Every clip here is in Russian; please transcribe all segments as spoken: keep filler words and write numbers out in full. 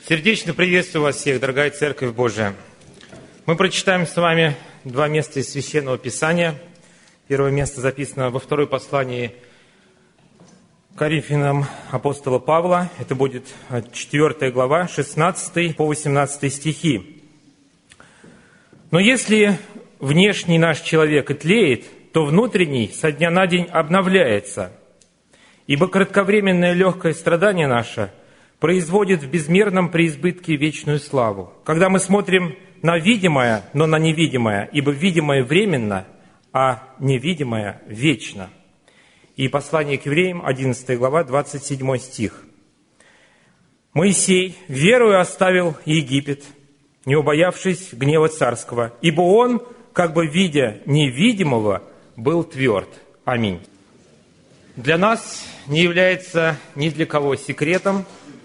Сердечно приветствую вас всех, дорогая Церковь Божия. Мы прочитаем с вами два места из Священного Писания. Первое место записано во второй послании Коринфянам апостола Павла. Это будет четвёртая глава, шестнадцатый по восемнадцатый стихи. «Но если внешний наш человек и тлеет, то внутренний со дня на день обновляется. Ибо кратковременное легкое страдание наше производит в безмерном преизбытке вечную славу. Когда мы смотрим на видимое, но на невидимое, ибо видимое временно, а невидимое вечно». И послание к евреям, одиннадцатая глава, двадцать седьмой стих. «Моисей верою оставил Египет, не убоявшись гнева царского, ибо он, как бы видя невидимого, был тверд». Аминь. Для нас не является ни для кого секретом,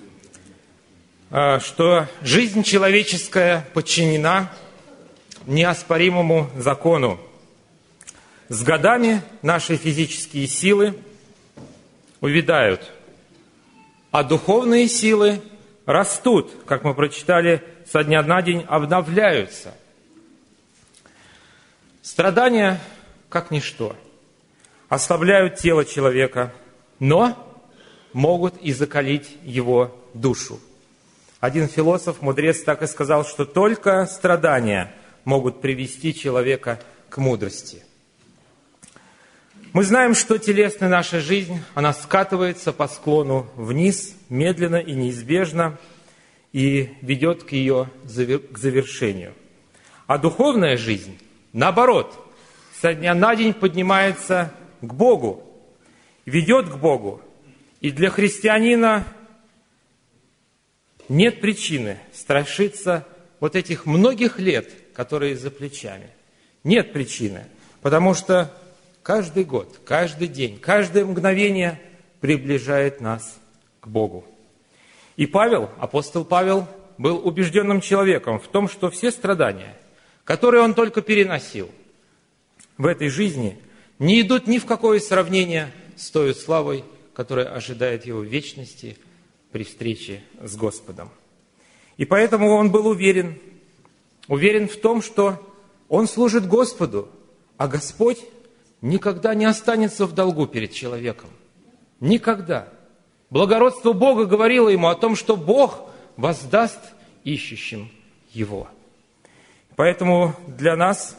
что жизнь человеческая подчинена неоспоримому закону. С годами наши физические силы увядают, а духовные силы растут, как мы прочитали, со дня на день обновляются. Страдания, как ничто, ослабляют тело человека, но могут и закалить его душу. Один философ, мудрец, так и сказал, что только страдания могут привести человека к мудрости. Мы знаем, что телесная наша жизнь, она скатывается по склону вниз, медленно и неизбежно, и ведет к ее к завершению. А духовная жизнь, наоборот, со дня на день поднимается к Богу, ведет к Богу. И для христианина нет причины страшиться вот этих многих лет, которые за плечами. Нет причины, потому что каждый год, каждый день, каждое мгновение приближает нас к Богу. И Павел, апостол Павел, был убежденным человеком в том, что все страдания, которые он только переносил в этой жизни, не идут ни в какое сравнение с той славой, которая ожидает его в вечности при встрече с Господом. И поэтому он был уверен, уверен в том, что он служит Господу, а Господь никогда не останется в долгу перед человеком. Никогда. Благородство Бога говорило ему о том, что Бог воздаст ищущим Его. Поэтому для нас,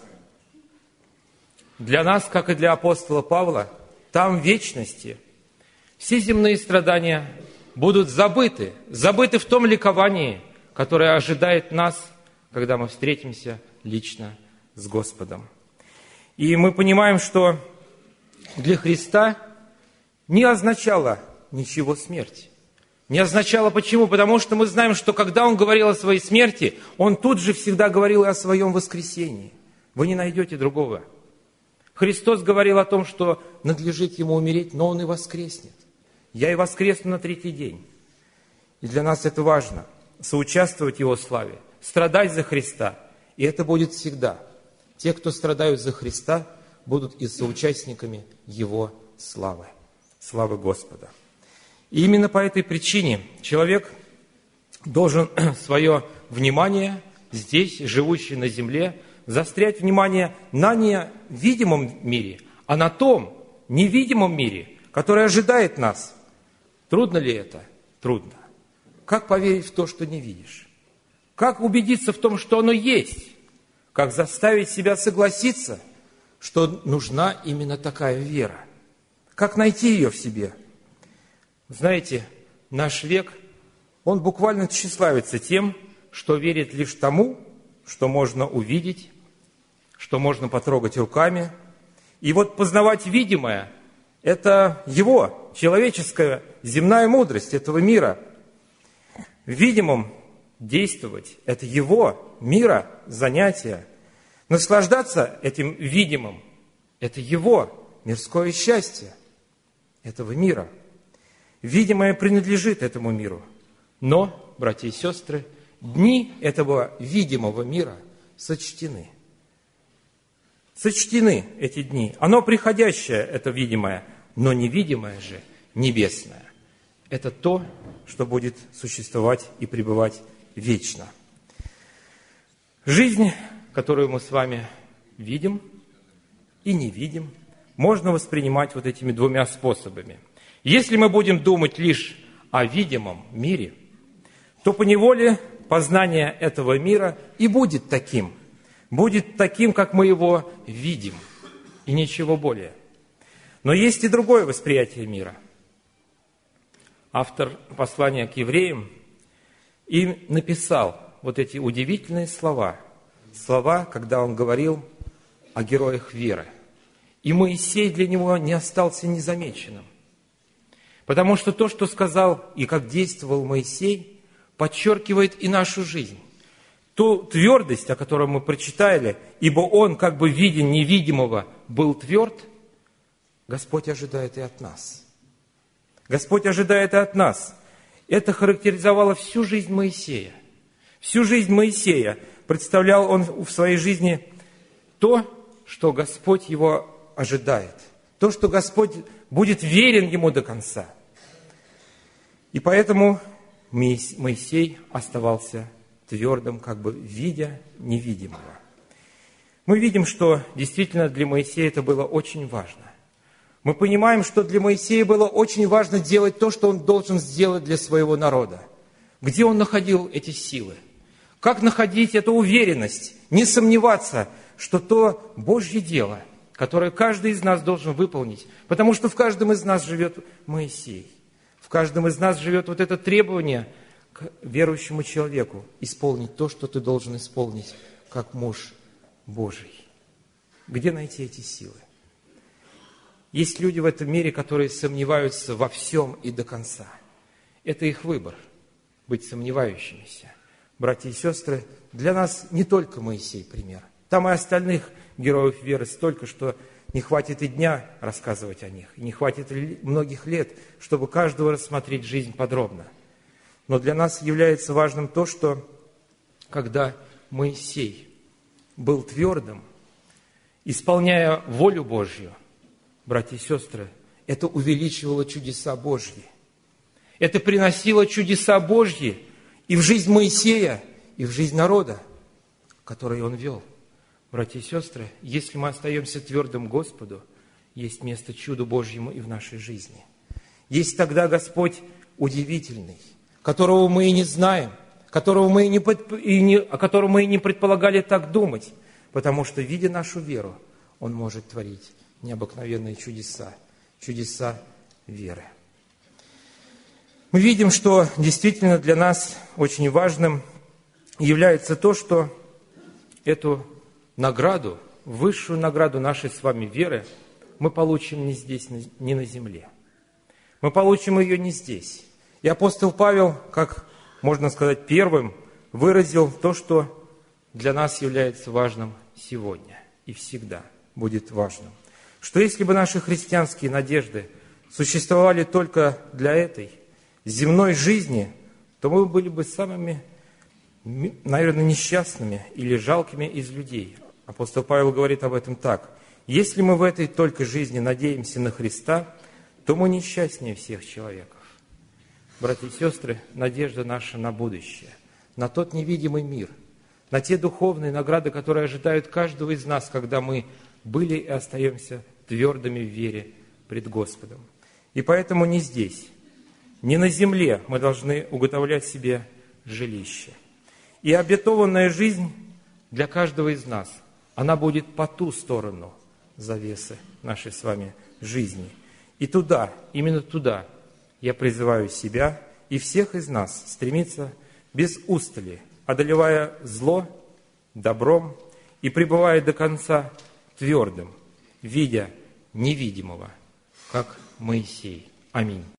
для нас, как и для апостола Павла, там в вечности все земные страдания будут забыты, забыты в том ликовании, которое ожидает нас, когда мы встретимся лично с Господом. И мы понимаем, что для Христа не означало ничего смерть. Не означало почему? Потому что мы знаем, что когда Он говорил о своей смерти, Он тут же всегда говорил и о своем воскресении. Вы не найдете другого. Христос говорил о том, что надлежит Ему умереть, но Он и воскреснет. Я и воскресну на третий день. И для нас это важно, соучаствовать в Его славе, страдать за Христа. И это будет всегда. Те, кто страдают за Христа, будут и соучастниками Его славы, славы Господа. И именно по этой причине человек должен свое внимание здесь, живущий на земле, заострять внимание на невидимом мире, а на том невидимом мире, который ожидает нас. Трудно ли это? Трудно. Как поверить в то, что не видишь? Как убедиться в том, что оно есть? Как заставить себя согласиться, что нужна именно такая вера? Как найти ее в себе? Знаете, наш век, он буквально тщеславится тем, что верит лишь тому, что можно увидеть, что можно потрогать руками. И вот познавать видимое – это его, человеческая, земная мудрость этого мира. В видимом действовать – это его мира занятие. Наслаждаться этим видимым – это его мирское счастье, этого мира. Видимое принадлежит этому миру. Но, братья и сестры, дни этого видимого мира сочтены. Сочтены эти дни. Оно приходящее, это видимое, но невидимое же, небесное. это то, что будет существовать и пребывать вечно. Жизнь, которую мы с вами видим и не видим, можно воспринимать вот этими двумя способами. Если мы будем думать лишь о видимом мире, то поневоле познание этого мира и будет таким. Будет таким, как мы его видим, и ничего более. Но есть и другое восприятие мира. Автор послания к евреям и написал вот эти удивительные слова. Слова, когда он говорил о героях веры. И Моисей для него не остался незамеченным. Потому что то, что сказал и как действовал Моисей, подчеркивает и нашу жизнь. Ту твердость, о которой мы прочитали, ибо он, как бы видя невидимого, был тверд, Господь ожидает и от нас. Господь ожидает и от нас. Это характеризовало всю жизнь Моисея. Всю жизнь Моисея представлял он в своей жизни то, что Господь его ожидает. То, что Господь будет верен ему до конца. И поэтому Моисей оставался твердым, как бы видя невидимого. Мы видим, что действительно для Моисея это было очень важно. Мы понимаем, что для Моисея было очень важно делать то, что он должен сделать для своего народа. Где он находил эти силы? Как находить эту уверенность? Не сомневаться, что то Божье дело, которое каждый из нас должен выполнить, потому что в каждом из нас живет Моисей. В каждом из нас живет вот это требование к верующему человеку исполнить то, что ты должен исполнить, как муж Божий. Где найти эти силы? Есть люди в этом мире, которые сомневаются во всем и до конца. Это их выбор, быть сомневающимися. Братья и сестры, для нас не только Моисей пример. Там и остальных героев веры столько, что не хватит и дня рассказывать о них, и не хватит и многих лет, чтобы каждого рассмотреть жизнь подробно. Но для нас является важным то, что когда Моисей был твердым, исполняя волю Божью, братья и сестры, это увеличивало чудеса Божьи. Это приносило чудеса Божьи и в жизнь Моисея, и в жизнь народа, который он вел. Братья и сестры, если мы остаемся твердым Господу, есть место чуду Божьему и в нашей жизни. Есть тогда Господь удивительный, которого мы и не знаем, которого мы и не, и не, о котором мы и не предполагали так думать, потому что, видя нашу веру, Он может творить необыкновенные чудеса, чудеса веры. Мы видим, что действительно для нас очень важным является то, что эту награду, высшую награду нашей с вами веры, мы получим не здесь, не на земле. Мы получим ее не здесь. И апостол Павел, как можно сказать, первым выразил то, что для нас является важным сегодня и всегда будет важным. Что если бы наши христианские надежды существовали только для этой земной жизни, то мы были бы самыми, наверное, несчастными или жалкими из людей. Апостол Павел говорит об этом так. Если мы в этой только жизни надеемся на Христа, то мы несчастнее всех человеков. Братья и сестры, надежда наша на будущее, на тот невидимый мир, на те духовные награды, которые ожидают каждого из нас, когда мы были и остаемся твердыми в вере пред Господом. И поэтому не здесь, не на земле мы должны уготовлять себе жилище. И обетованная жизнь для каждого из нас, она будет по ту сторону завесы нашей с вами жизни. И туда, именно туда я призываю себя и всех из нас стремиться без устали, одолевая зло добром и пребывая до конца твердым, видя невидимого, как Моисей. Аминь.